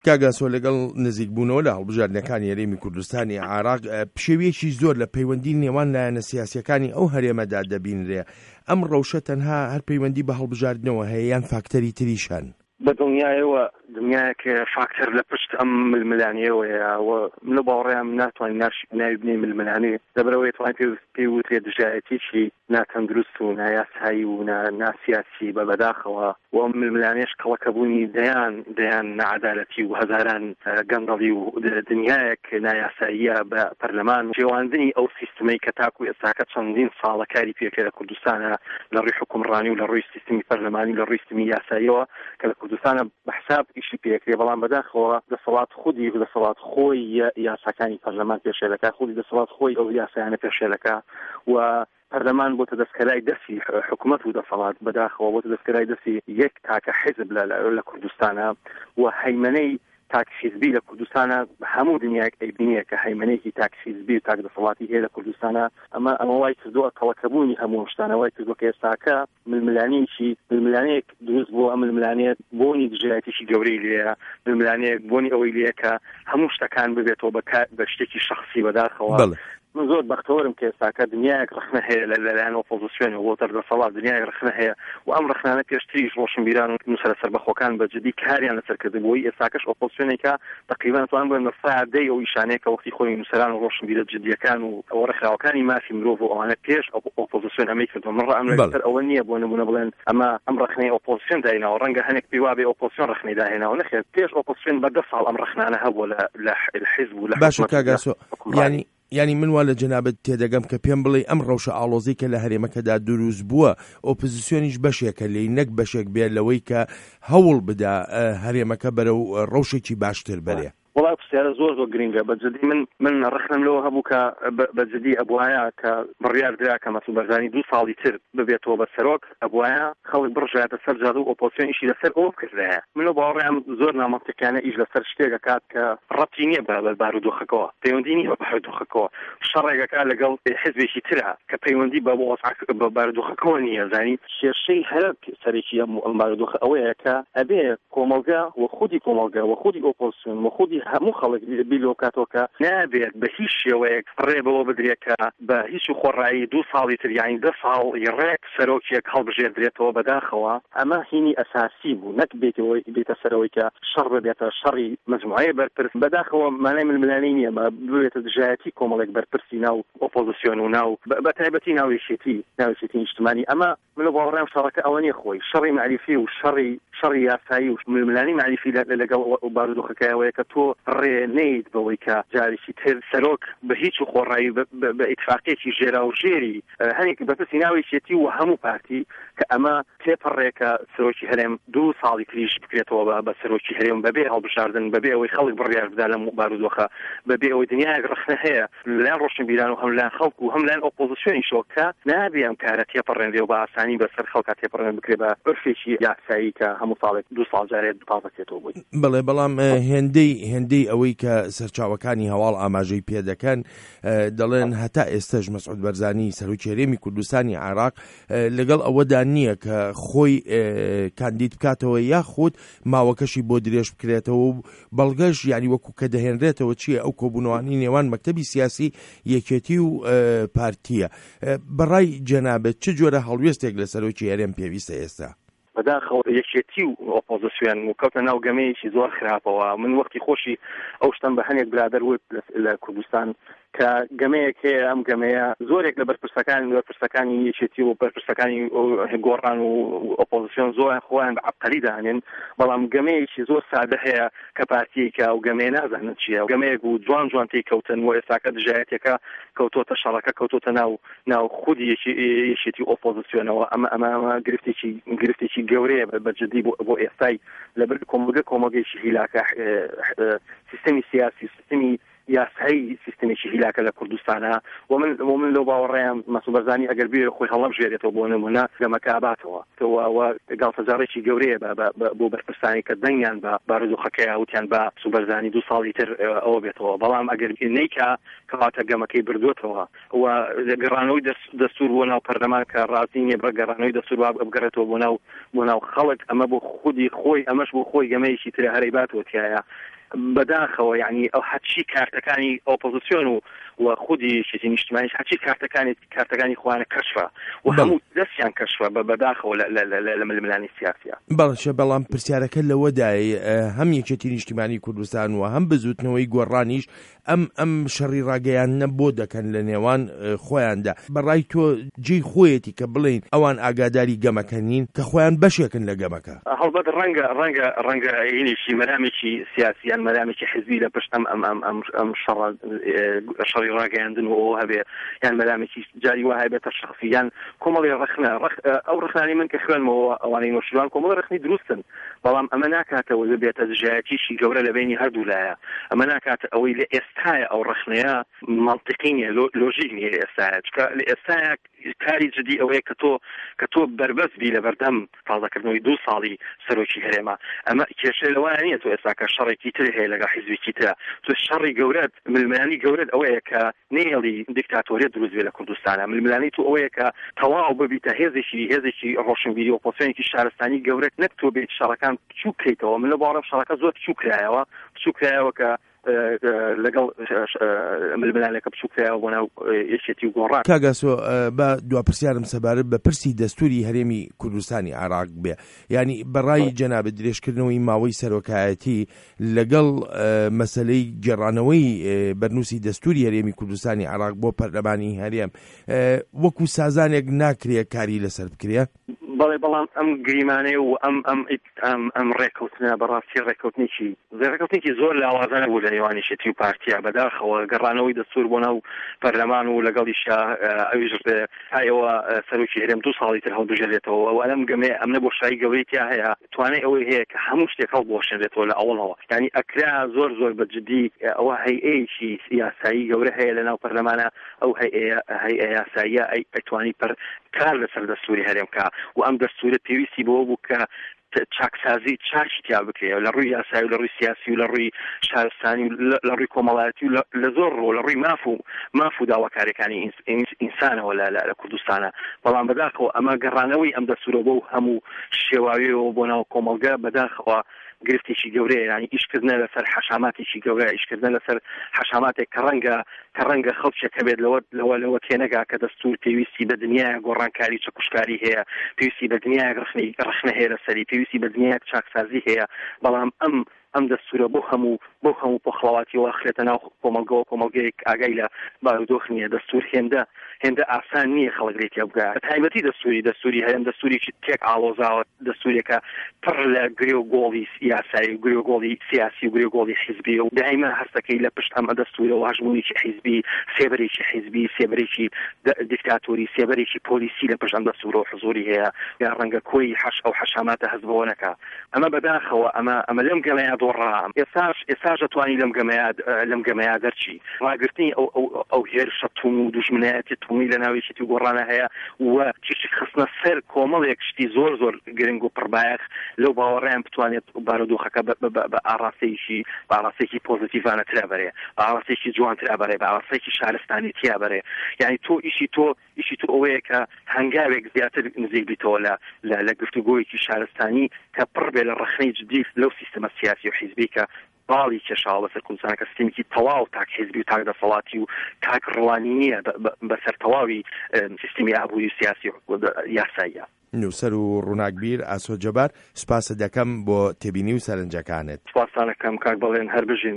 کاگاسۆ لەگەڵ نزیکبوونەوە لە هەڵبژاردنەکانی هەرێمی کوردستانی عێراق پشێویەکی زۆر لە پەیوەندی نێوان لایەنە سیاسیەکانی ئەو هەرێمەدا دەبینرێ. ئەم ڕەوشە تەنها هەر پەیوەندی بە هەڵبژاردنەوە هەیە یان فاکتەری تریشان؟ بە دڵنیایەوە دنیاکە فاکتەر لە پشت ئەم ململانیەوەیە و منە باوەڕێم ناتوانین ناوی بنێ ململانێ دەبرەوەی توانین پێی وترێ دژایەتیی ناتەندروست و نایاسایی و ناسیاسی بە بەداخەوە و ئەم ململانێش کەڵەکەبوونی دەیان نەعەدالەتی و هەزاران گەندەڵی و دنیایەک نایاساییە بە پەرلەمان جێواندنی ئەو سیستەمەی کە تاکو ئێستاکە چەندین ساڵە کاری پێکرد لە کوردستانە لە ڕووی حکومڕانی و لە ڕووی سیستەمی پەرلەمانی لە ڕووی سیستەمی یاساییەوە کە لە کوردستانە بەحساب ئیشی پێکرێ بەڵام بەداخەوە دەسەڵات خودی دەسەڵات خۆی یاساکانی پەرلەمان پێشێلەکە خودی دەسەڵات خۆی ئەو یاسایانە پێشێلەکە و پەرلەمان بۆتە دەستکەرای دەستی حکوومەت و دەسەڵات بەداخەوە بۆتە دەستکەرای دەستی یەک تاکە حیزب لە کوردستانە و هەیمەنەی تاکسیزبی لە کوردستانە هەموو دنیاک ئەیبینیە کە هەیمەنەیەکی تاکسیزبی و تاک دەسەڵاتی هەیە لە کوردستانە ئەمە وای کردووە کەڵەکەبوونی هەموو شتانە وای کردووە کە ئێستاکە ململانەیەک دروست بۆ ئەم ململانێت بۆنی دژایەتیشی گەورەی لێیە ململانەیەک بۆنی ئەوەی لێیە کە هەموو شتەکان ببێتەوە بە شتێکی شخصی بەداخەوە. من زۆر بەختەوەرم کە ئێستاکە دنیایەک ڕخنە هەیە لەلایەن ئۆپۆزیسیۆن و بۆ دەسەڵات دنیایەک ڕخنە هەیە و ئەم ڕخنانە پێشتریش ڕۆشنبیران و نووسەر سەربەخۆکان بە جدی کاریان لەسەر کردبووی ئێستاکەش ئۆپۆزیسیۆنێکە تقریبا توان بڵێن بە فادەی ئەو ئیشانەیە کە وەختی خۆی نووسەران و ڕۆشنبیرە جدیەکان و ئەوە ڕێکخراوەکانی مافی مرۆڤ و ئەوانە پێش ئۆپۆزیسیۆن ئەمەی کردووە. من ڕائم لەسەر ئەوە نییە بۆ نمونە بڵێن ئەم ڕخنەی ئۆپۆزیسیۆن داهێناوە ڕەنگە هەنێک پێی وابێ ئۆپۆزیسیۆن ڕخنەی داهێناوە نەخێت پێش ئۆپۆزیسیۆن بە 10 ساڵ ئەم ڕخنانە هەبووە لە حیزب و لە حکومەت. ینی من وا لە جەنابەت تێدەگەم کە پێم بڵێ ئەم ڕەوشە ئاڵۆزی کە لە هەرێمەکەدا دروست بووە ئۆپۆزیسیۆنیش بەشێکە لێی نەک بەشێک بێت لەوەی کە هەوڵ بدا هەرێمەکە بەرەو ڕەوشێکی باشتر بەرێ. وڵات پرسیارە زۆر گرنگە بەجددی من ڕخنم لەوە هەبوو کە بەجددی ئەبوایە کە بڕیار درا کە مەسعود بەرزانی 2 ساڵی تر ببێتەوە بە سەرۆک ئەبوایە خەڵک بڕژایەتە سەر جادە و ئۆپۆزیسیۆنیشی لەسەر ئەوە کردایە. منە باوەڕێم زۆر نامەنتیقانە ئیش لەسەر شتێکەکە کە ڕەبتی نییە بە بارودۆخەکەەوە پەیوەندی نیە بە بارودۆخەکەەوە شەڕێکەکە لەگەڵ حزبێکی ترە کە پەیوەندی بە بارودۆخەکەەوە نییە زانی کێشەی هەر سەرێکی ئەم بارودۆخە ئەوەیە کە ئەبێ کۆمەلگا و خودی کۆمەلگا و خودی ئۆپۆزیسیۆن و خودی هەموو خەڵک بیلۆکاتۆکە نابێت بە هیچ شێوەیەک ڕێبەوە بدرێتکە بە هیچ خۆڕایی 2 ساڵی تر یانی 10 ساڵ ڕێک سەرۆکیەک هەڵبژێردرێتەوە بەداخەوە. ئەمە هینی ئەساسی بوو نەک بێتە سەرەوەی کە شەڕ ببێتە شەڕی مەجموعەیە بەرپرس بەداخەوە مانای ململانەی نییە ببێتە دژایەتی کۆمەڵێک بەرپرسی ناو ئۆپۆزیسیۆن و ناو بە تایبەتی ناوێشێتی نیشتمانی. ئەمە منە باوەڕێم شەڕەکە ئەوە نیە خۆی شەڕی معریفی و شەڕی یاسایی و ململانی معریفی لەگەڵ بارودۆخەکەیەوەیە کە تۆ ڕێنەیت بەوەی کە جارێکی تر سەرۆک بە هیچ خۆڕایی بە ئیتفاقێکی ژێرا و ژێری هەنێک بەپرسی ناوێشێتی و هەموو پارتی کە ئەمە تێپەڕێکە سەرۆکی هەرێم 2 ساڵی تریش بکرێتەوە بە سەرۆکی هەرێم بەبێ هەڵبژاردن بەبێ ئەوەی خەڵک بڕیار بدا لە بارودۆخە بەبێ ئەوەی دنیایەک ڕخنە هەیە لەلایەن ڕۆشنبیران و هەم لایەن خەڵک و هەم لایەن ئۆپۆزیسیۆنیشەوە کە نابێ ئەم کارە تێپەڕێنرێ و بە ئاسانی بەسەر خەڵکا تێپەڕێن بکرێ بە عرفێکی یاسایی کە هەموو ساڵێک 2 ساڵ جارێت تازەکێتەوە بووی. بەڵێ بەڵام هێندەی ئەوەی کە سەرچاوەکانی هەواڵ ئاماژەی پێ دەکەن دەڵێن هەتا ئێستاش مەسعود بەرزانی سەرۆکی هەرێمی کوردستانی عێراق لەگەڵ ئەوەدا نییە کە خۆی کاندید بکاتەوە یاخود ماوەکەشی بۆ درێژ بکرێتەوە و بەڵگەش یعنی وەکو کە دەهێنرێتەوە چییە ئەو کۆبوونەوانی نێوان مەکتەبی سیاسی یەکێتی و پارتیە. بەڕای جەنابەت چ جۆرە هەڵوێستێک لە سەرۆکی هەرێم پێویستە ئێستا؟ بەداخەوە یەکێتی و ئۆپۆزیسیۆن و کەوتە ناو گەمەیەکی زۆر خراپەوە. من وەختی خۆشی ئەو شتم بە هەنێک برادەر وت لە کوردستان کە گەمەیەک هەیە ئەم گەمەیە زۆرێک لە بەرپرسەکانی یەکێتی و بەرپرسەکانی گۆڕان و ئۆپۆزیسیۆن زۆر خۆیان بە عەبقەلی دانێن بەڵام گەمەیەکی زۆر سادە هەیە کە پارتیەکە و گەمەیە نازانن چییە گەمەیەک و جوان تێکەوتن و ئێستاکە دژایەتێکە کەوتۆتە شەڕەکە کەوتۆتە ناو خودی یەکێتی ئۆپۆزیسیۆنەوە. ئەمە گرفتێکی گەورەیە بەجددی بۆ ئێستای لەبەر کۆمەلگەیەکی هیلاکە سیستەمی سیاسی سیستەمی یاسایی سیستمێکی هیلاکە لە کوردستانە ومن لەو باوەڕێیان مەسعود بەرزانی ئەگەر بیر خۆی هەڵەبژێرێتەوە بۆ نمونە گەمەکە ئاباتەوە گاڵتەجارێکی گەورەیە بۆ بەرپرسانی کە دەنگیان بە بارودۆخەکەی وتیان بە مەسعود بەرزانی 2 ساڵی تر ئەوە بێتەوە بەڵام ئەگەر نەیکا کەواتە گەمەکەی بردوێتەوە و گەڕانەوەی دەستور بۆ ناو پەرلەمان کە ڕاستی نیە بە گەڕانەوەی دەستور بگەڕێتەوە بۆ ناو خەڵک ئەمە بۆ خودی خۆی ئەمەش بۆ خۆی گەمەیەکی ترە هەرەیباتەوە تایە بەداخەوە یعنی ئەو هەرچی کارتەکانی ئۆپۆزیسیۆن و خودی شتی نیشتیمانیش هەرچی کارتەکانی خوانە کەشفە و هەموو دەستیان کەشفە بەداخەوە لە ململانی سیاسیە. بەڵام پرسیارەکە لەوەدای هەم یەکێتی نیشتیمانی کوردستان و هەم بزوتنەوەی گۆڕانیش ئەم شەڕی ڕاگەیانە بۆ دەکەن لە نێوان خۆیاندا. بەڕای تۆ جێی خۆیەتی کە بڵین ئەوان ئاگاداری گەمەکەنین کە خۆیان بەشێکن لە گەمەکە. هەڵبەت ڕەنگە هینیشی مەرامێکی سیاسیان مەرامێکی حزبی لە پشت ئەم شەڕی ڕاگەیاندن و هەبێ یان مەرامێکی جاری وایە بێتە شخصی یان کۆمەڵی ئەو ڕخنانی من کە خوێنمەوە ئەوانەی نۆشیروان کۆمەڵی ڕخنی دروستن بەڵام ئەمە ناکاتەوە بێتە دژایەتیشی گەورە لە بینی هەردوو لایە ئەمە ناکاتە ئەوەی لە ئێستایە ئەو ڕخنەیە مەنطقی نیە لۆژیک نیە لە ئێستایە چکە لە ئێستایە کاری جدی ئەوەیە کە تۆ بربەست بی لە بەردەم تازەکردنەوەی 2 ساڵی سەرۆکی هەرێما ئەمە کێشە لەوایە نیە تۆ ئێستا کە شەڕێکی تر هەیە لەگەڵ حیزبێکی ترە تۆ شەڕی گەورەت ململانی گەورەت ئەوەیە کە نێڵی دیکتاتۆریەت دروست بێ لە کوردستانە ململانی تو ئەوەیە کە تەواو ببیتە هێزێکی ڕۆشنبیری ئۆپۆزیسیۆنێکی شارستانی گەورەت نەک تۆ بێت شەڕەکان بچوو بکەیتەوە من لە باوەڕەم شەڕەکە زۆر بچوو کرایەوە کە لەگەڵ ململانێکە بچووکرایەوە بۆ ناو یەکێتی و گۆڕان. کاگاسۆ بە دوپرسیارم سەبارەت بە پرسی دەستوری هەرێمی کوردستانی عێراق بێ ینی بەڕای جەنابەت درێژکردنەوەی ماوەی سەرۆکایەتی لەگەڵ مەسەلەی گێڕانەوەی بەرنووسی دەستوری هەرێمی کوردستانی عێراق بۆ پەرلەمانی هەرێم وەکو سازانێک ناکرێ کاری لەسەر بکرێ؟ بەڵام ئەم گریمانەیە و ئەم ڕێکەوتنە بەڕاستی ڕێکەوتنێکی زۆر لاوازانە بوو لە نێوانی شێتی و پارتیا بەداخەوە گەڕانەوەی دەستور بۆ ناو پەرلەمان و لەگەڵیشا ئەویش ئایەوە سەرۆکی هەرێم 2 ساڵی تر هەڵبژێرێتەوە ئەو ئەم گەمەیە ئەم نەبۆشایی گەورەی تیا هەیە توانای ئەوەی هەیە کە هەموو شتێک هەڵبۆشێنرێتەوە لە ئەوڵەوە یعنی ئەکرا زۆر بەجددی ئەوە هەیئەیەکی یاسایی گەورە هەیە لە ناو پەرلەمانە ئەو هەیئە یاساییە ئەیتوانی کار لەسەر دەستوری هەرێم کا و ئەم دەستورە پێویستی بۆ بوو کە چاکسازی چاکی تیا بکرێ لە ڕووی یاسایی و لە ڕووی سیاسی و لە ڕووی شارستانی لە ڕووی کۆمەڵایەتی و لە زۆر ڕۆ لە ڕووی ماف و داواکاریەکانی ئینسانەوە لە کوردستانە بەڵام بەداخەوە ئەمە گەڕانەوەی ئەم دەستورە بۆ هەموو شێواویەوە بۆ ناو کۆمەڵگە بەداخەوە گرفتێکی گەورەیە ینی ئیشکردنە لەسەر حەشاماتێکی گەورە ئیشکردنە لەسەر حەشاماتێک کە ڕەنگە خەڵکێکە بێت لەوە تێنەگا کە دەستور پێویستی بە دنیای گۆڕانکاری چەکوشکاری هەیە پێویستی بە دنیای ڕخنە هەیە لەسەری پێویستی بە دنیای چاکسازی هەیە بەڵام ئەم دەستورە بۆ هەموو پۆخڵەواتیەوە خرێتە ناو کۆمەڵگەیەک ئاگای لە بارودۆخ نییە دەستور هێندە ئاسان نییە خەڵک لێتیا بگات تایبەتی دەستوری هەیە دەستوریی تێک ئاڵۆزاوە دەستورێکە پڕ لە گرێ و گۆڵی یاسایی و گرێ و گۆڵی سیاسی و گرێ و گۆڵی حیزبی و دائیما هەستەکەی لە پشت ئەمە دەستورە و هەژمونێکی حیزبی سێبەرێکی حیزبی سێبەرێکی دیکتاتۆری سێبەرێکی پۆلیسی لە پشت ئەم دەستورە و حزوری هەیە یا ڕەنگە کۆی ئەو حەشاماتە هەزبەوە نەکا ئەمە بەداخەوە ئەمە لەم گەڵەیە دۆڕام ئێساش دەتوانی لەم گەمەیە دەرچی ڕاگررتنی ئەو هێرشە توم و دوژمنایەتی تومی لە ناوێکی گۆڕانە هەیە و چیشی خستنە سەر کۆمەڵێک شتی زۆر گرنگ و پڕبایەخ لەو باوەڕیان بتوانێت بارودۆخەکە بە ئاڕاستێکی پۆزیتیڤانە ترابەرێ بە ئاڕاستێکی جوان ترابەرێ بە ئاڕاستێکی شارستانی تیابەرێ یعنی تۆ ئیشی تۆ ئەوەیە کە هەنگاوێک زیاتر نزیک بیتەوە لە گفتوگۆیەکی شارستانی کە پڕ بێ لە ڕخنەی جدی لەو سیستەمە سیاسی و حیزبی کە باڵی کێشاوە بەسەر کوردستان کە سیستێمێکی تەواو تاک حیزبی و تاک دەسەڵاتی و تاک ڕەوانی نییە بەسەر تەواوی سیستمی ئابووری و سیاسی یاساییە. نووسەر و ڕووناکبیر ئاسۆ جەبار سوپاسە دەکەم بۆ تێبینی و سەرنجەکانت. سوپاسانەکەم کاک بەڵێن هەر بژین.